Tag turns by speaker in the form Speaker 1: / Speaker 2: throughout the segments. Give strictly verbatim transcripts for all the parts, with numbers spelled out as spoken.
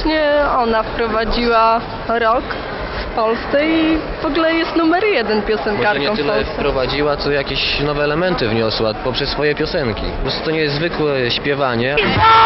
Speaker 1: właśnie ona wprowadziła rock w Polsce i w ogóle jest numer jeden
Speaker 2: Może
Speaker 1: piosenkarką
Speaker 2: nie
Speaker 1: w
Speaker 2: tyle
Speaker 1: Polsce.
Speaker 2: wprowadziła, co jakieś nowe elementy wniosła poprzez swoje piosenki. Po prostu to nie jest zwykłe śpiewanie.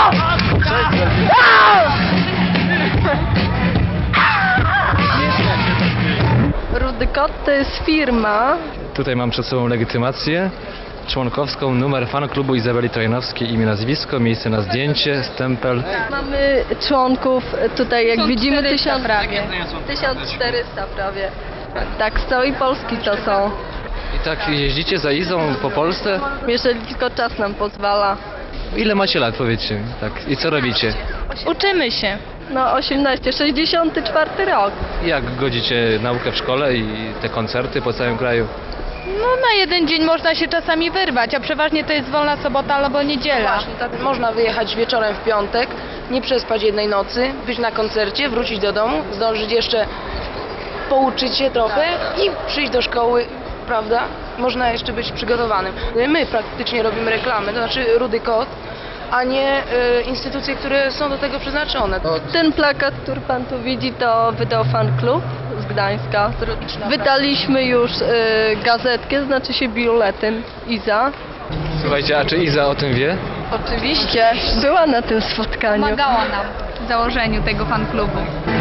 Speaker 1: Rudy Kot to jest firma.
Speaker 3: Tutaj mam przed sobą legitymację członkowską, numer fan klubu Izabeli Trojanowskiej, imię, nazwisko, miejsce na zdjęcie, stempel.
Speaker 1: Mamy członków tutaj, jak widzimy, tysiąc,
Speaker 4: prawie.
Speaker 1: tysiąc czterysta prawie. Tak, z całej Polski to są.
Speaker 3: I tak jeździcie za Izą po Polsce?
Speaker 1: Jeżeli tylko czas nam pozwala.
Speaker 3: Ile macie lat, powiedzcie mi? Tak. I co robicie?
Speaker 4: Uczymy się.
Speaker 1: No osiemnaście, sześćdziesiąty czwarty rok.
Speaker 3: Jak godzicie naukę w szkole i te koncerty po całym kraju?
Speaker 4: No na jeden dzień można się czasami wyrwać, a przeważnie to jest wolna sobota albo niedziela.
Speaker 5: Właśnie, tak można wyjechać wieczorem w piątek, nie przespać jednej nocy, być na koncercie, wrócić do domu, zdążyć jeszcze pouczyć się trochę i przyjść do szkoły, prawda? Można jeszcze być przygotowanym. My praktycznie robimy reklamy, to znaczy Rudy Kot, a nie y, instytucje, które są do tego przeznaczone.
Speaker 1: Ten plakat, który pan tu widzi, to wydał fan klub z Gdańska. Wydaliśmy już y, gazetkę, znaczy się biuletyn Iza.
Speaker 3: Słuchajcie, a czy Iza o tym wie?
Speaker 1: Oczywiście, była na tym spotkaniu.
Speaker 4: Pomagała nam w założeniu tego fanklubu.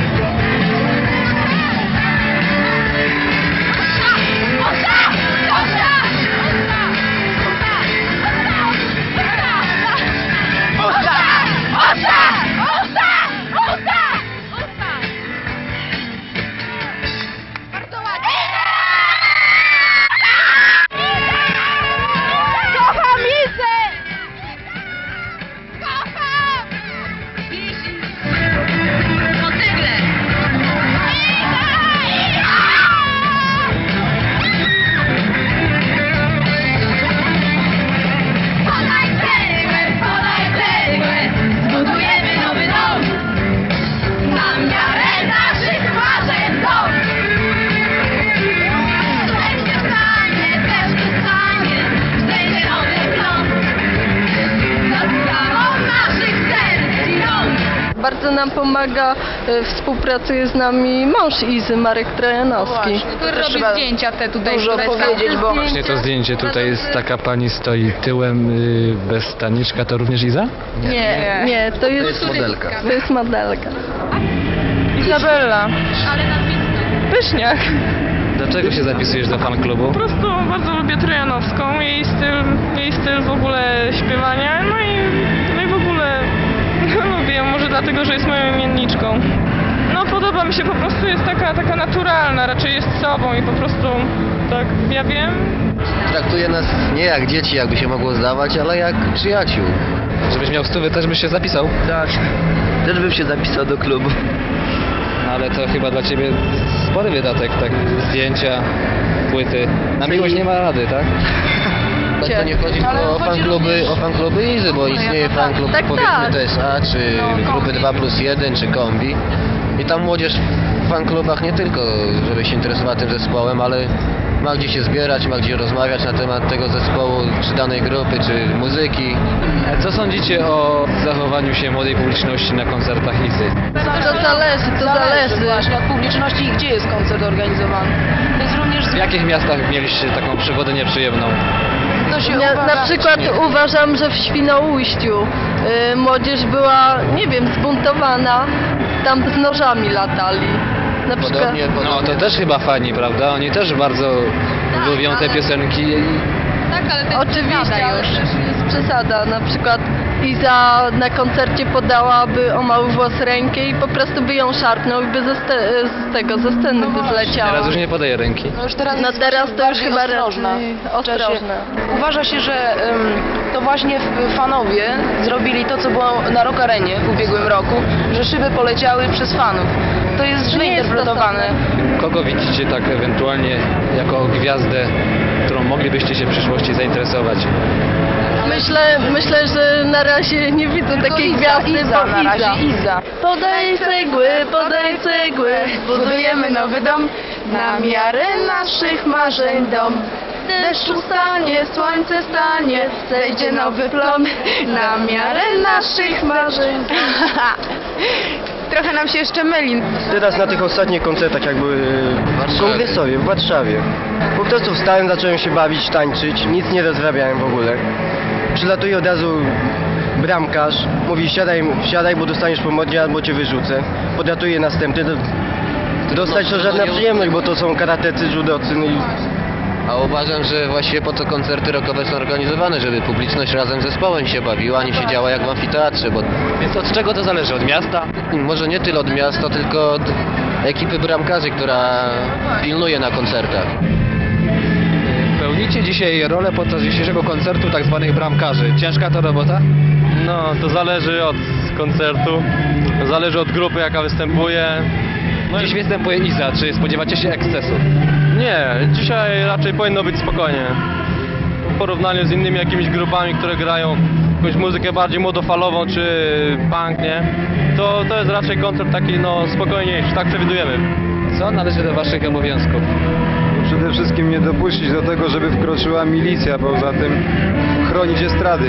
Speaker 1: Bardzo nam pomaga, y, współpracuje z nami mąż Izy, Marek Trojanowski.
Speaker 5: Właśnie, to
Speaker 4: Który
Speaker 5: też
Speaker 4: robi
Speaker 5: trzeba
Speaker 4: zdjęcia te tutaj.
Speaker 5: dużo
Speaker 4: które są.
Speaker 5: powiedzieć, bo
Speaker 3: Właśnie to zdjęcie, tutaj jest taka pani stoi tyłem y, bez staniczka, to również Iza?
Speaker 1: Nie, nie, to jest,
Speaker 2: jest modelka.
Speaker 1: To jest modelka.
Speaker 6: Izabella.
Speaker 4: Ale nazwisko.
Speaker 6: Pyszniak.
Speaker 3: Dlaczego się zapisujesz do fan klubu?
Speaker 6: Po prostu bardzo lubię Trojanowską, jej styl, jej styl w ogóle śpiewania, no i, no i w ogóle lubię ją może dlatego, że jest moją imienniczką. No podoba mi się, po prostu jest taka, taka naturalna, raczej jest sobą i po prostu tak, ja wiem.
Speaker 2: Traktuje nas nie jak dzieci, jakby się mogło zdawać, ale jak przyjaciół.
Speaker 3: Żebyś miał stówy, też byś się zapisał?
Speaker 2: Tak. Też bym się zapisał do klubu.
Speaker 3: No ale to chyba dla ciebie spory wydatek, tak? Zdjęcia, płyty. Na miłość nie ma rady, tak?
Speaker 2: Tak to nie chodzi
Speaker 5: Ale
Speaker 2: tylko o
Speaker 5: chodzi
Speaker 2: fankluby,
Speaker 5: również-
Speaker 2: o fankluby Izy, bo istnieje fanklub
Speaker 1: Tak,
Speaker 2: powiedzmy
Speaker 1: tak.
Speaker 2: T S A, czy grupy dwa plus jeden, czy Kombi. I tam młodzież w fanklubach nie tylko, żeby się interesowała tym zespołem, ale ma gdzie się zbierać, ma gdzie rozmawiać na temat tego zespołu, czy danej grupy, czy muzyki.
Speaker 3: A co sądzicie o zachowaniu się młodej publiczności na koncertach Izy?
Speaker 1: To zależy, to zależy.
Speaker 5: właśnie od publiczności i gdzie jest koncert organizowany. To jest również
Speaker 3: W jakich miastach mieliście taką przygodę nieprzyjemną?
Speaker 5: to się
Speaker 1: Ja,
Speaker 5: uważa-
Speaker 1: na przykład uważam, że w Świnoujściu y, młodzież była, nie wiem, zbuntowana, tam z nożami latali. Na przykład.
Speaker 2: Podobnie,
Speaker 3: No
Speaker 2: podobnie.
Speaker 3: to też chyba fani, prawda? Oni też bardzo lubią te piosenki. i-
Speaker 4: Tak, ale to jest
Speaker 1: Oczywiście,
Speaker 4: przesada
Speaker 1: ale
Speaker 4: już.
Speaker 1: też jest przesada. Na przykład Iza na koncercie podałaby o mały włos rękę i po prostu by ją szarpnął i by ze ste- z tego, ze sceny by zleciała.
Speaker 3: Teraz już nie podaje ręki.
Speaker 5: No już teraz,
Speaker 1: No
Speaker 5: jest
Speaker 1: teraz to już
Speaker 5: bardziej
Speaker 1: chyba
Speaker 5: ostrożna.
Speaker 1: raczej ostrożna.
Speaker 5: Uważa się, że em, to właśnie f- fanowie zrobili to, co było na Rock Arenie w ubiegłym roku, że szyby poleciały przez fanów. To jest źle
Speaker 1: Nie jest
Speaker 5: interpretowane.
Speaker 3: Kogo widzicie tak ewentualnie jako gwiazdę, którą moglibyście się w przyszłości zainteresować?
Speaker 1: Myślę, myślę, że na razie nie widzę takiej
Speaker 5: Iza,
Speaker 1: gwiazdy,
Speaker 5: Iza,
Speaker 1: bo
Speaker 5: na razie Iza.
Speaker 1: Podaj cegły, podaj cegły, budujemy nowy dom, na miarę naszych marzeń dom. Deszcz ustanie, słońce stanie, zejdzie nowy plon, na miarę naszych marzeń. trochę nam się jeszcze myli.
Speaker 7: Teraz na tych ostatnich koncertach, jak były w
Speaker 2: Warszawie.
Speaker 7: Kongresowie, w Warszawie, po prostu wstałem, zacząłem się bawić, tańczyć, nic nie rozrabiałem w ogóle. Przylatuje od razu bramkarz, mówi siadaj, siadaj, bo dostaniesz po mordzie albo cię wyrzucę. Podlatuje następny. Dostać to żadna przyjemność, bo to są karatecy, judocy. No i
Speaker 2: A uważam, że właściwie po to koncerty rockowe są organizowane, żeby publiczność razem z zespołem się bawiła, a nie siedziała jak w amfiteatrze, bo
Speaker 3: Więc od czego to zależy? Od miasta?
Speaker 2: może nie tyle od miasta, tylko od ekipy bramkarzy, która pilnuje na koncertach.
Speaker 3: Pełnicie dzisiaj rolę podczas dzisiejszego koncertu tak zwanych bramkarzy. Ciężka to robota?
Speaker 8: No, to zależy od koncertu, zależy od grupy, jaka występuje. No
Speaker 3: Dziś występuje Iza. Czy spodziewacie się ekscesu?
Speaker 8: nie, dzisiaj raczej powinno być spokojnie. W porównaniu z innymi jakimiś grupami, które grają jakąś muzykę bardziej młodofalową czy punk, nie? To, to jest raczej koncert taki no spokojniejszy, tak przewidujemy.
Speaker 3: Co należy do waszych obowiązków?
Speaker 9: Przede wszystkim nie dopuścić do tego, żeby wkroczyła milicja, poza tym chronić estrady.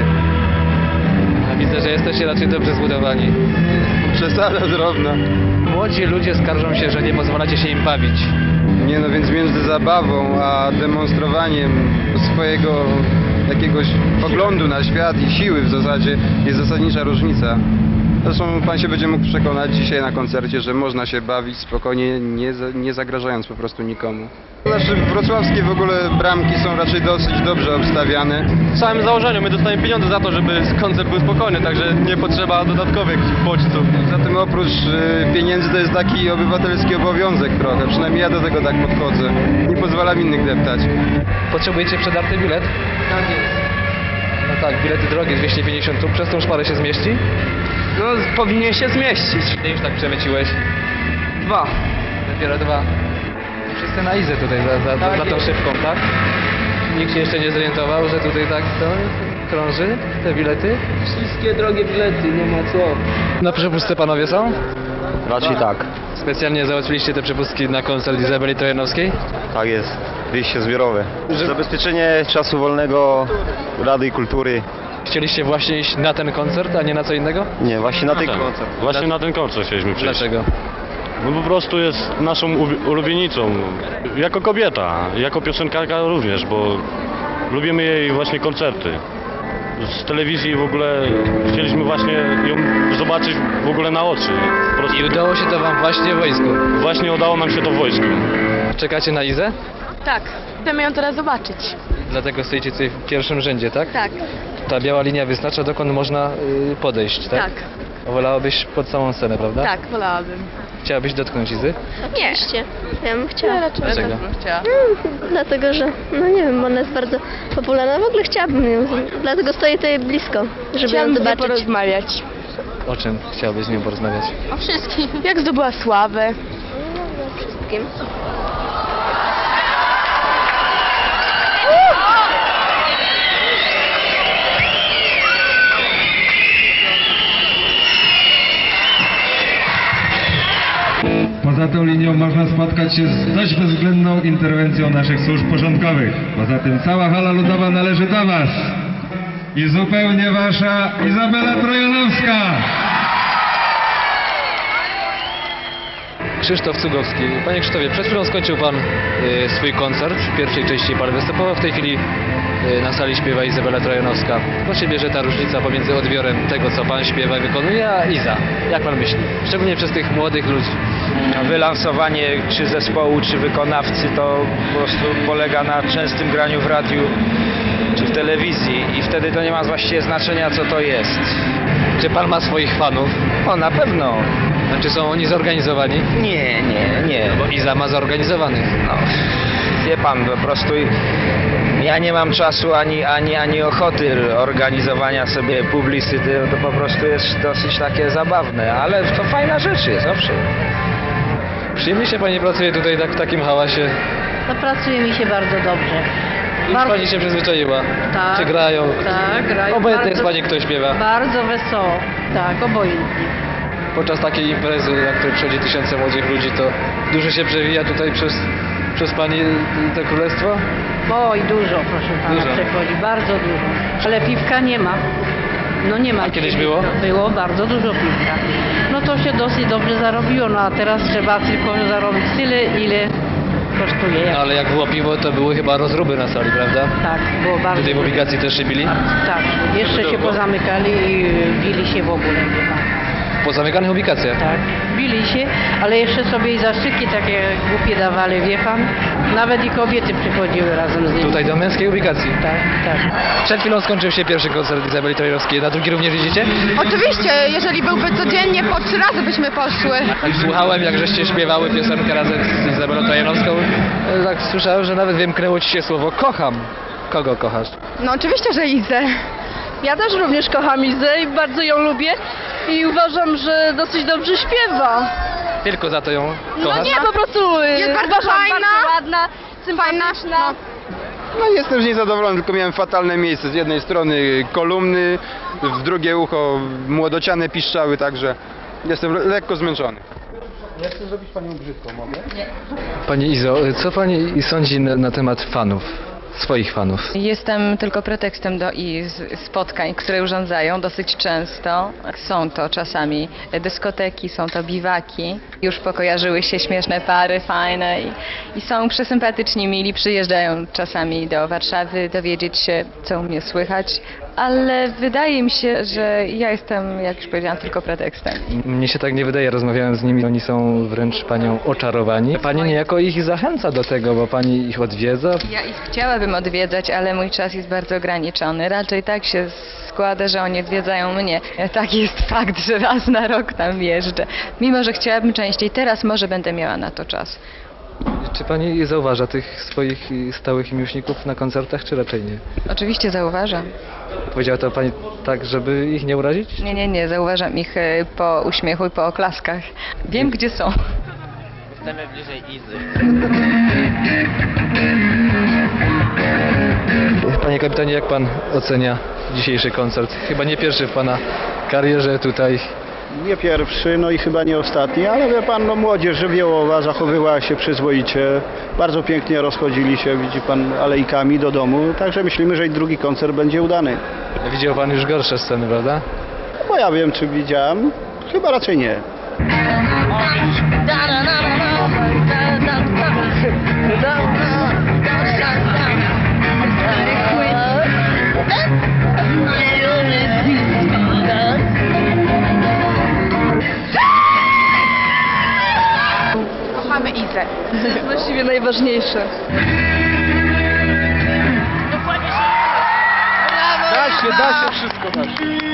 Speaker 3: Widzę, że jesteście raczej dobrze zbudowani.
Speaker 9: Przesada drobna.
Speaker 3: Młodzi ludzie skarżą się, że nie pozwalacie się im bawić.
Speaker 9: Nie no, więc między zabawą a demonstrowaniem swojego jakiegoś poglądu na świat i siły w zasadzie jest zasadnicza różnica. Zresztą pan się będzie mógł przekonać dzisiaj na koncercie, że można się bawić spokojnie, nie, za- nie zagrażając po prostu nikomu. Znaczy wrocławskie w ogóle bramki są raczej dosyć dobrze obstawiane.
Speaker 8: W samym założeniu my dostajemy pieniądze za to, żeby koncert był spokojny, także nie potrzeba dodatkowych bodźców.
Speaker 9: Zatem oprócz y, pieniędzy to jest taki obywatelski obowiązek trochę, przynajmniej ja do tego tak podchodzę. Nie pozwalam innych deptać.
Speaker 3: Potrzebujecie przedarty bilet?
Speaker 5: Tak jest.
Speaker 3: No tak, bilety drogie, dwieście pięćdziesiąt tu. Przez tą szparę się zmieści?
Speaker 5: No, powinien się zmieścić.
Speaker 3: Ty już tak przemyciłeś?
Speaker 5: Dwa.
Speaker 3: Dopiero dwa. Wszyscy na Izę tutaj za, za,
Speaker 5: Tak
Speaker 3: za tą
Speaker 5: jest.
Speaker 3: szybką, tak? Nikt się jeszcze nie zorientował, że tutaj tak to krąży, te bilety?
Speaker 5: Wszystkie drogie bilety, nie ma co.
Speaker 3: Na przepustce panowie są?
Speaker 10: Raczej tak.
Speaker 3: Specjalnie załatwiliście te przepustki na koncert Izabeli Trojanowskiej?
Speaker 10: Tak jest. Wyjście zbiorowe. Zabezpieczenie czasu wolnego Rady Kultury.
Speaker 3: Chcieliście właśnie iść na ten koncert, a nie na co innego?
Speaker 10: Nie, właśnie na ten
Speaker 8: Tak.
Speaker 10: koncert.
Speaker 8: Właśnie na ten koncert chcieliśmy przyjść.
Speaker 3: Dlaczego?
Speaker 8: No po prostu jest naszą u- ulubienicą. Jako kobieta, jako piosenkarka również, bo lubimy jej właśnie koncerty. Z telewizji w ogóle chcieliśmy właśnie ją zobaczyć w ogóle na oczy. Po prostu
Speaker 3: I udało się to wam właśnie w wojsku.
Speaker 8: właśnie udało nam się to w wojsku.
Speaker 3: Czekacie na Izę?
Speaker 1: Tak, chcemy ją teraz zobaczyć.
Speaker 3: Dlatego stoicie tutaj w pierwszym rzędzie, tak?
Speaker 1: Tak,
Speaker 3: Ta biała linia wyznacza, dokąd można y, podejść, tak?
Speaker 1: tak,
Speaker 3: A wolałabyś pod samą scenę, prawda?
Speaker 1: tak, wolałabym.
Speaker 3: Chciałabyś dotknąć Izy?
Speaker 1: Nie,
Speaker 11: Ja bym chciała.
Speaker 3: Dlaczego?
Speaker 1: chciała.
Speaker 11: Mm, dlatego, że, no nie wiem, ona jest bardzo popularna. W ogóle chciałabym ją, dlatego stoję tutaj blisko, żeby
Speaker 1: Chciałabym
Speaker 11: ją
Speaker 1: z nią
Speaker 11: zobaczyć.
Speaker 1: porozmawiać.
Speaker 3: O czym chciałabyś z nią porozmawiać?
Speaker 1: O wszystkim. Jak zdobyła sławę?
Speaker 11: Wszystkim.
Speaker 12: Poza tą linią można spotkać się z dość bezwzględną interwencją naszych służb porządkowych. Poza tym cała hala ludowa należy do Was. I zupełnie Wasza Izabela Trojanowska.
Speaker 3: Krzysztof Cugowski. Panie Krzysztofie, przed chwilą skończył Pan y, swój koncert. W pierwszej części Pan występował, w tej chwili y, na sali śpiewa Izabela Trojanowska. Co się bierze ta różnica pomiędzy odbiorem tego, co Pan śpiewa i wykonuje, a Iza? Jak Pan myśli? Szczególnie przez tych młodych ludzi.
Speaker 13: Wylansowanie czy zespołu, czy wykonawcy to po prostu polega na częstym graniu w radiu czy w telewizji i wtedy to nie ma właściwie znaczenia, co to jest.
Speaker 3: Czy Pan ma swoich fanów?
Speaker 13: O, na pewno.
Speaker 3: A czy są oni zorganizowani?
Speaker 13: Nie, nie, nie.
Speaker 3: Bo Iza ma zorganizowanych.
Speaker 13: No, wie pan, po prostu ja nie mam czasu ani, ani, ani ochoty organizowania sobie publicyty, to po prostu jest dosyć takie zabawne, ale to fajna rzecz jest, owszem.
Speaker 3: Przyjemnie się Pani pracuje tutaj tak w takim hałasie.
Speaker 14: No pracuje mi się bardzo dobrze.
Speaker 3: Już
Speaker 14: Bardzo-
Speaker 3: Pani się przyzwyczaiła?
Speaker 14: Tak.
Speaker 3: Czy grają?
Speaker 14: Tak, grają.
Speaker 3: Obojętnie jest
Speaker 14: Bardzo-
Speaker 3: Pani, kto śpiewa.
Speaker 14: Bardzo wesoło, tak, obojętnie.
Speaker 3: Podczas takiej imprezy, na której przychodzi tysiące młodych ludzi, to dużo się przewija tutaj przez, przez Pani to królestwo?
Speaker 14: Oj, dużo, proszę pana,
Speaker 3: Dużo.
Speaker 14: przechodzi, bardzo dużo. Ale piwka nie ma. No nie ma.
Speaker 3: A kiedyś
Speaker 14: dzisiaj.
Speaker 3: było?
Speaker 14: Było bardzo dużo piwka. No to się się dosyć dobrze zarobiło, no a teraz trzeba tylko zarobić tyle, ile kosztuje.
Speaker 3: No, ale jak było piwo, to były chyba rozruby na sali, prawda?
Speaker 14: Tak, było bardzo.
Speaker 3: Tutaj w ubikacji też się bili?
Speaker 14: Tak, jeszcze się pozamykali i bili się w ogóle. wie pan.
Speaker 3: Po zamykanych ubikacjach?
Speaker 14: Tak, bili się, ale jeszcze sobie i zaszczyki takie głupie dawali, wie pan. Nawet i kobiety przychodziły razem z nimi.
Speaker 3: Tutaj do męskiej ubikacji?
Speaker 14: Tak, tak.
Speaker 3: Przed chwilą skończył się pierwszy koncert Izabeli Trojewskiej. Na drugi również idziecie?
Speaker 1: Oczywiście, jeżeli byłby codziennie, po trzy razy byśmy poszły.
Speaker 3: Tak słuchałem, jak żeście śpiewały piosenkę razem z Izabelą Trojanowską. E, Tak słyszałem, że nawet wymknęło ci się słowo kocham. Kogo kochasz?
Speaker 1: No oczywiście, że Izę.
Speaker 15: Ja też również kocham Izę i bardzo ją lubię i uważam, że dosyć dobrze śpiewa.
Speaker 3: Tylko za to ją kochasz?
Speaker 15: No nie, po prostu y,
Speaker 1: Jest bardzo
Speaker 15: uważam,
Speaker 1: fajna.
Speaker 15: bardzo ładna, sympatyczna.
Speaker 9: No jestem z niej zadowolony, tylko miałem fatalne miejsce. Z jednej strony kolumny, w drugie ucho młodociane piszczały, także jestem le- lekko zmęczony. Ja chcę zrobić panią brzydką, mogę?
Speaker 3: Pani Izo, co pani sądzi na, na temat fanów? Swoich fanów.
Speaker 16: Jestem tylko pretekstem do ich spotkań, które urządzają dosyć często. Są to czasami dyskoteki, są to biwaki. Już pokojarzyły się śmieszne pary, fajne i, i są przesympatyczni, mili. Przyjeżdżają czasami do Warszawy dowiedzieć się, co u mnie słychać. Ale wydaje mi się, że ja jestem, jak już powiedziałam, tylko pretekstem.
Speaker 3: Mnie się tak nie wydaje, rozmawiałem z nimi, oni są wręcz panią oczarowani. Pani niejako ich zachęca do tego, bo pani ich odwiedza.
Speaker 16: Ja ich chciałabym odwiedzać, ale mój czas jest bardzo ograniczony. Raczej tak się składa, że oni odwiedzają mnie. Taki jest fakt, że raz na rok tam jeżdżę. Mimo że chciałabym częściej, teraz może będę miała na to czas.
Speaker 3: Czy pani zauważa tych swoich stałych miłośników na koncertach, czy raczej nie?
Speaker 16: Oczywiście zauważam.
Speaker 3: Powiedziała to pani tak, żeby ich nie urazić?
Speaker 16: Nie, nie, nie. Zauważam ich e, po uśmiechu i po oklaskach. Wiem, gdzie są.
Speaker 17: Jestem bliżej Izy.
Speaker 3: Panie kapitanie, jak pan ocenia dzisiejszy koncert? Chyba nie pierwszy w pana karierze tutaj.
Speaker 18: Nie pierwszy, no i chyba nie ostatni, ale wie pan, no młodzież żywiołowa zachowywała się przyzwoicie, bardzo pięknie rozchodzili się, widzi pan, alejkami do domu, także myślimy, że i drugi koncert będzie udany.
Speaker 3: Widział pan już gorsze sceny, prawda?
Speaker 18: Bo ja wiem, czy widziałem, chyba raczej nie.
Speaker 1: Kochamy Izę.
Speaker 15: To jest właściwie najważniejsze.
Speaker 9: Da się, da się, wszystko da się.